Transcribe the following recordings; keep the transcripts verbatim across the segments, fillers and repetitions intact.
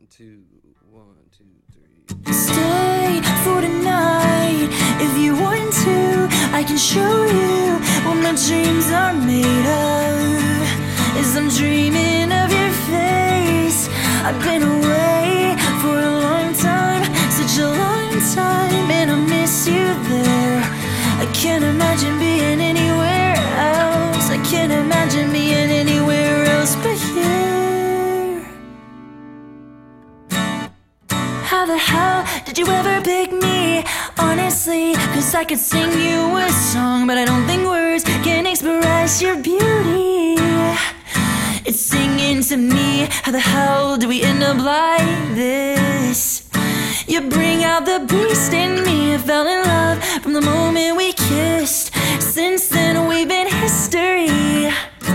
One, two, one, two, three. Stay for tonight if you want to. I can show you what my dreams are made of. As I'm dreaming of your face, I've been away for a long time, such a long time, and I miss you there. I can't imagine being anywhere else. I can't imagine being anywhere else but here. How the hell did you ever pick me? Honestly, cause I could sing you a song, but I don't think words can express your beauty. It's singing to me. How the hell do we end up like this? You bring out the beast in me. I fell in love from the moment we kissed. Since then we've been history.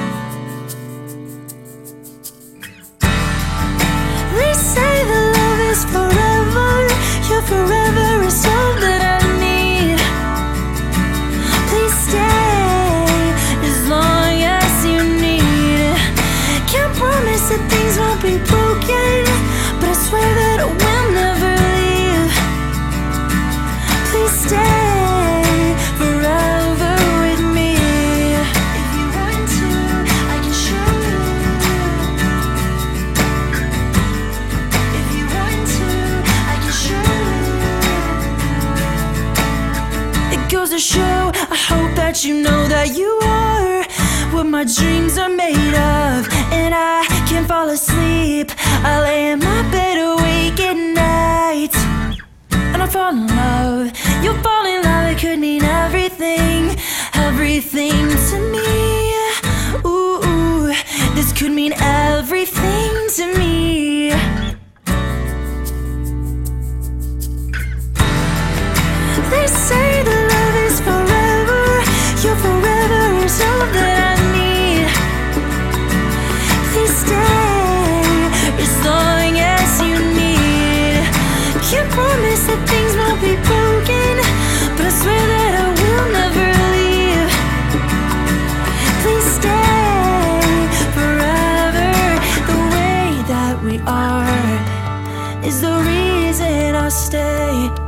They say that love is forever. Your forever is all that I need. Please stay as long as you need. Can't promise that things won't be broken, but I swear that I will never leave. Please stay forever with me. If you want to, I can show you. If you want to, I can show you. It goes to show, I hope that you know that you are what my dreams are made of. And I can't fall asleep, I lay in my bed awake at night, and I fall in love. You fall in love, it could mean everything, everything to me. Ooh, ooh, this could mean everything to me. They say that love is forever. Your forever is all that I need. Please stay as long as you need. Can't promise that things won't be broken, but I swear that I will never leave. Please stay forever. The way that we are is the reason I'll stay.